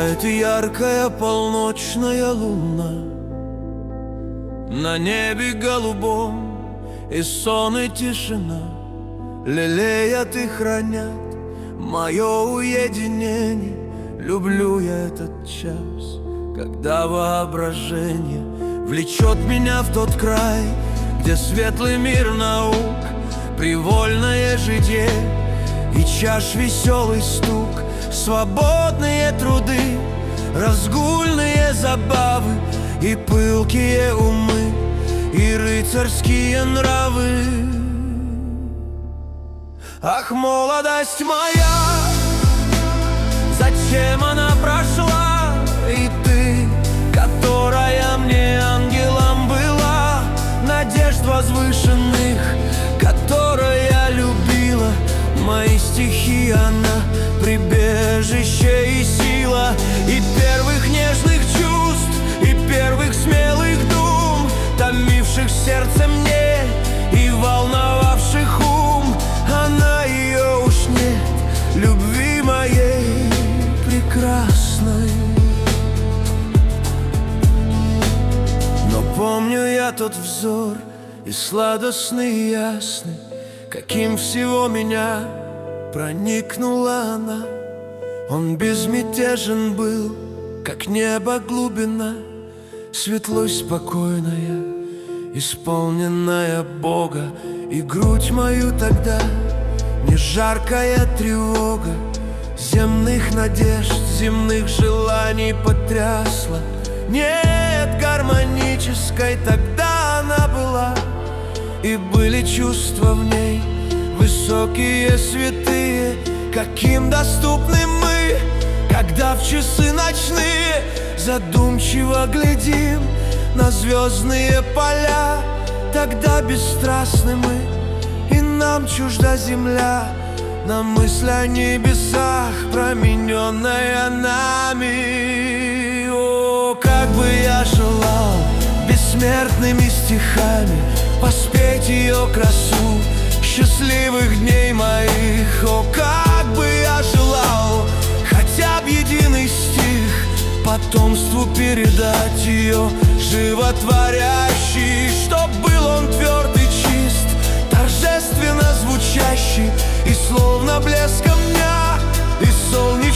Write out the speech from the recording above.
Сияет яркая полночная луна, на небе голубом и сон, и тишина лелеят и хранят мое уединение. Люблю я этот час, когда воображение влечет меня в тот край, где светлый мир наук, привольное житье и чаш веселый стук, свободные труды, разгульные забавы и пылкие умы, и рыцарские нравы. Ах, молодость моя, зачем она прошла? И ты, которая мне ангелом была, надежд возвышенных, которая любила мои стихи, она прибежище и сила, и первых нежных чувств, и первых смелых дум, томивших сердце мне и волновавших ум. Она, ее уж нет, любви моей прекрасной. Но помню я тот взор, и сладостный, и ясный, каким всего меня проникнула она. Он безмятежен был, как небо глубина, светлой, спокойная, исполненная Бога. И грудь мою тогда не жаркая тревога земных надежд, земных желаний потрясла. Нет, гармонической тогда она была, и были чувства в ней высокие, святые, каким доступны мы, когда в часы ночные задумчиво глядим на звездные поля. Тогда бесстрастны мы, и нам чужда земля, на мысль о небесах, промененная нами. О, как бы я желал бессмертными стихами воспеть ее красу счастливых дней моих. О, как бы я желал хотя бы единый стих потомству передать ее, животворящий, чтоб был он тверд и чист, торжественно звучащий, и словно блеском дня, и солнечный